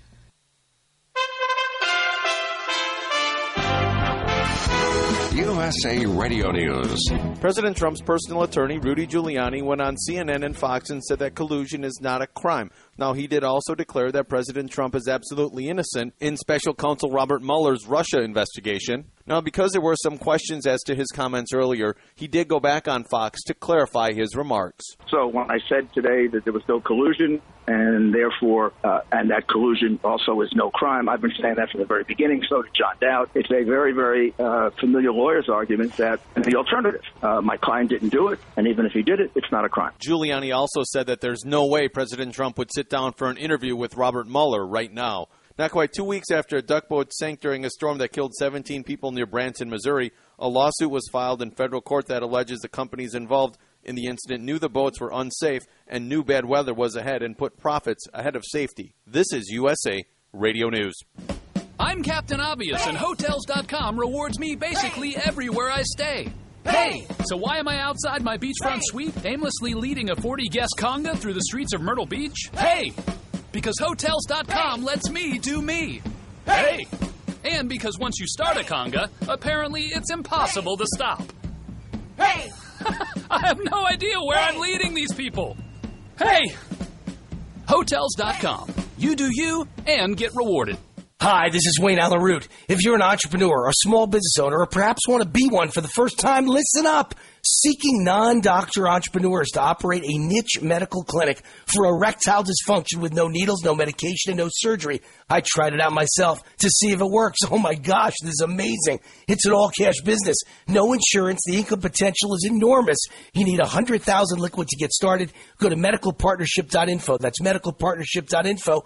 USA Radio News. President Trump's personal attorney, Rudy Giuliani, went on CNN and Fox and said that collusion is not a crime. Now, he did also declare that President Trump is absolutely innocent in Special Counsel Robert Mueller's Russia investigation. Now, because there were some questions as to his comments earlier, he did go back on Fox to clarify his remarks. So when I said today that there was no collusion and therefore, and that collusion also is no crime, I've been saying that from the very beginning. So did John Dowd. It's a very, very familiar lawyer's argument that the alternative, my client didn't do it, and even if he did it, it's not a crime. Giuliani also said that there's no way President Trump would sit down for an interview with Robert Mueller right now. Not quite 2 weeks after a duck boat sank during a storm that killed 17 people near Branson, Missouri, a lawsuit was filed in federal court that alleges the companies involved in the incident knew the boats were unsafe and knew bad weather was ahead and put profits ahead of safety. This is USA Radio News. I'm Captain Obvious, and Hotels.com rewards me basically everywhere I stay. Hey, so why am I outside my beachfront suite aimlessly leading a 40-guest conga through the streets of Myrtle Beach? Hey! Because Hotels.com lets me do me. Hey! And because once you start a conga, apparently it's impossible to stop. Hey! I have no idea where I'm leading these people. Hey! Hotels.com. You do you and get rewarded. Hi, this is Wayne Alaroot. If you're an entrepreneur, a small business owner, or perhaps want to be one for the first time, listen up. seeking non-doctor entrepreneurs to operate a niche medical clinic for erectile dysfunction with no needles, no medication, and no surgery. I tried it out myself to see if it works. Oh my gosh, this is amazing. It's an all-cash business. No insurance. The income potential is enormous. You need $100,000 liquid to get started. Go to medicalpartnership.info. That's medicalpartnership.info.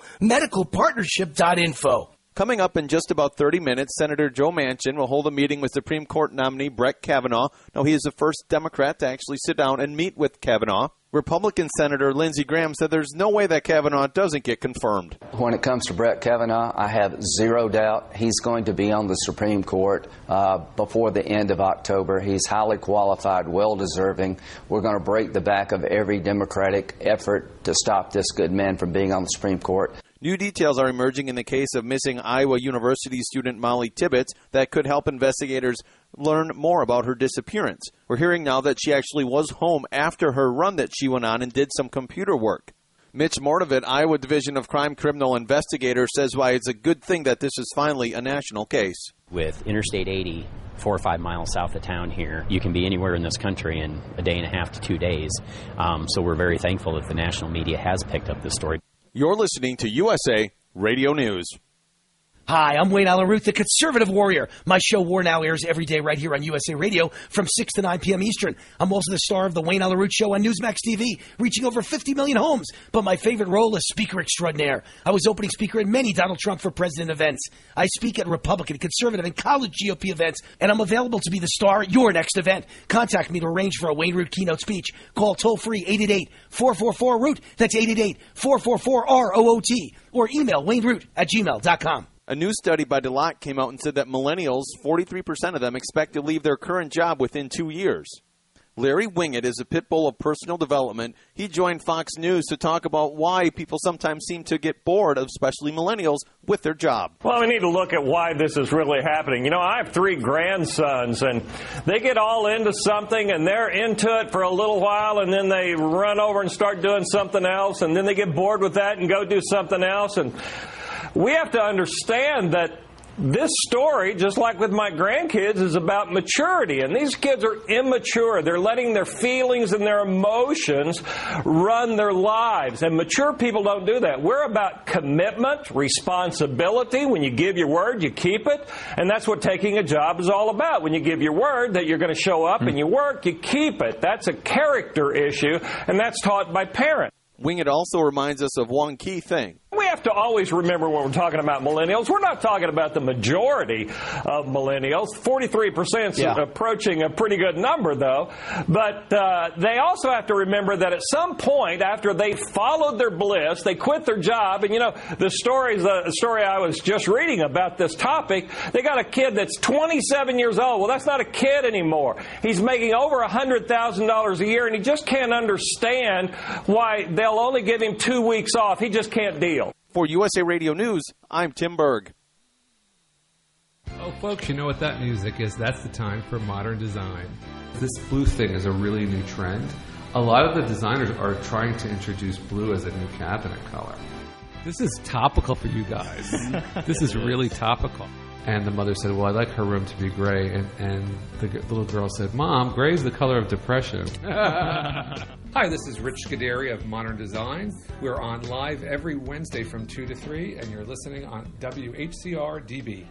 Medicalpartnership.info. Coming up in just about 30 minutes, Senator Joe Manchin will hold a meeting with Supreme Court nominee Brett Kavanaugh. Now, he is the first Democrat to actually sit down and meet with Kavanaugh. Republican Senator Lindsey Graham said there's no way that Kavanaugh doesn't get confirmed. When it comes to Brett Kavanaugh, I have zero doubt he's going to be on the Supreme Court before the end of October. He's highly qualified, well-deserving. We're going to break the back of every Democratic effort to stop this good man from being on the Supreme Court. New details are emerging in the case of missing Iowa University student Molly Tibbetts that could help investigators learn more about her disappearance. We're hearing now that she actually was home after her run that she went on and did some computer work. Mitch Mordovitt, Iowa Division of Crime Criminal Investigator, says why it's a good thing that this is finally a national case. With Interstate 80, 4 or 5 miles south of town here, you can be anywhere in this country in a day and a half to 2 days. So we're very thankful that the national media has picked up this story. You're listening to USA Radio News. Hi, I'm Wayne Allen Root, the conservative warrior. My show War Now airs every day right here on USA Radio from 6 to 9 p.m. Eastern. I'm also the star of the Wayne Allen Root Show on Newsmax TV, reaching over 50 million homes. But my favorite role is speaker extraordinaire. I was opening speaker at many Donald Trump for President events. I speak at Republican, conservative, and college GOP events, and I'm available to be the star at your next event. Contact me to arrange for a Wayne Root keynote speech. Call toll-free 888-444-ROOT. That's 888-444-ROOT. Or email wayneroot@gmail.com. A new study by Deloitte came out and said that millennials, 43% of them, expect to leave their current job within 2 years. Larry Winget is a pit bull of personal development. He joined Fox News to talk about why people sometimes seem to get bored, especially millennials, with their job. Well, we need to look at why this is really happening. You know, I have 3 grandsons, and they get all into something, and they're into it for a little while, and then they run over and start doing something else, and then they get bored with that and go do something else. And we have to understand that this story, just like with my grandkids, is about maturity. And these kids are immature. They're letting their feelings and their emotions run their lives. And mature people don't do that. We're about commitment, responsibility. When you give your word, you keep it. And that's what taking a job is all about. When you give your word that you're going to show up and you work, you keep it. That's a character issue, and that's taught by parents. Winget also reminds us of one key thing. We have to always remember when we're talking about millennials, we're not talking about the majority of millennials. 43% is approaching a pretty good number, though. But they also have to remember that at some point, after they followed their bliss, they quit their job. And, you know, the story I was just reading about this topic, they got a kid that's 27 years old. Well, that's not a kid anymore. He's making over $100,000 a year, and he just can't understand why they'll only give him 2 weeks off. He just can't deal. For USA Radio News, I'm Tim Berg. Oh, folks, you know what that music is. That's the time for modern design. This blue thing is a really new trend. A lot of the designers are trying to introduce blue as a new cabinet color. This is topical for you guys. This is really topical. And the mother said, well, I'd like her room to be gray. And the little girl said, Mom, gray is the color of depression. Hi, this is Rich Scuderi of Modern Design. We're on live every Wednesday from 2 to 3, and you're listening on WHCR DB.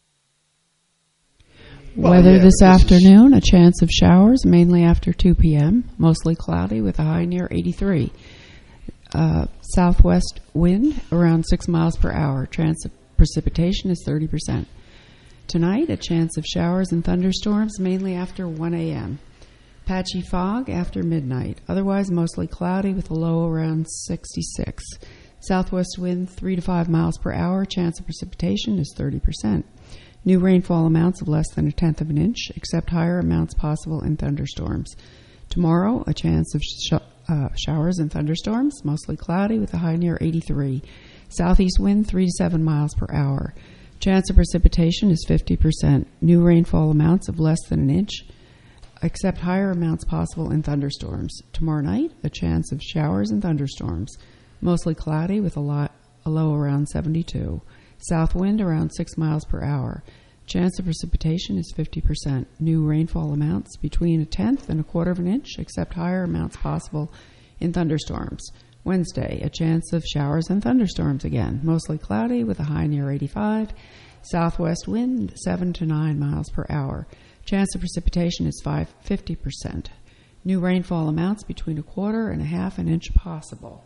Weather this afternoon, a chance of showers, mainly after 2 p.m., mostly cloudy with a high near 83. Southwest wind around 6 miles per hour. Chance of precipitation is 30%. Tonight, a chance of showers and thunderstorms, mainly after 1 a.m. Patchy fog after midnight. Otherwise, mostly cloudy with a low around 66. Southwest wind 3 to 5 miles per hour. Chance of precipitation is 30%. New rainfall amounts of less than 1/10 of an inch, except higher amounts possible in thunderstorms. Tomorrow, a chance of showers and thunderstorms, mostly cloudy with a high near 83. Southeast wind 3 to 7 miles per hour. Chance of precipitation is 50%. New rainfall amounts of less than an inch, except higher amounts possible in thunderstorms. Tomorrow night, a chance of showers and thunderstorms, mostly cloudy with a low around 72. South wind around 6 miles per hour. Chance of precipitation is 50%. New rainfall amounts between 1/10 and 1/4 of an inch, except higher amounts possible in thunderstorms. Wednesday, a chance of showers and thunderstorms again. Mostly cloudy with a high near 85. Southwest wind 7 to 9 miles per hour. Chance of precipitation is 50%. New rainfall amounts between 1/4 and 1/2 an inch possible.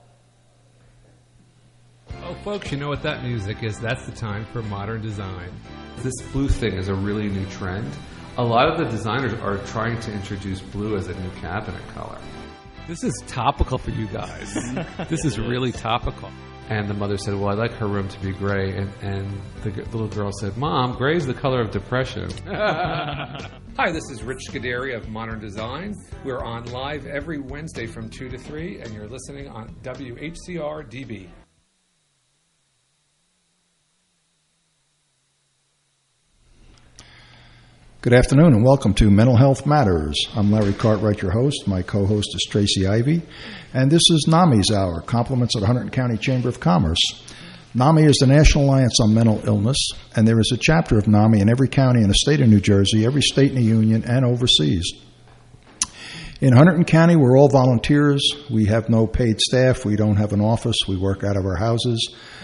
Oh, folks, you know what that music is. That's the time for modern design. This blue thing is a really new trend. A lot of the designers are trying to introduce blue as a new cabinet color. This is topical for you guys. This is really topical. And the mother said, well, I'd like her room to be gray. And the little girl said, Mom, gray is the color of depression. Hi, this is Rich Scuderi of Modern Design. We're on live every Wednesday from 2 to 3, and you're listening on WHCR DB. Good afternoon and welcome to Mental Health Matters. I'm Larry Cartwright, your host. My co-host is Tracy Ivy. And this is NAMI's Hour, compliments of the Hunterdon County Chamber of Commerce. NAMI is the National Alliance on Mental Illness, and there is a chapter of NAMI in every county in the state of New Jersey, every state in the union, and overseas. In Hunterdon County, we're all volunteers. We have no paid staff. We don't have an office. We work out of our houses.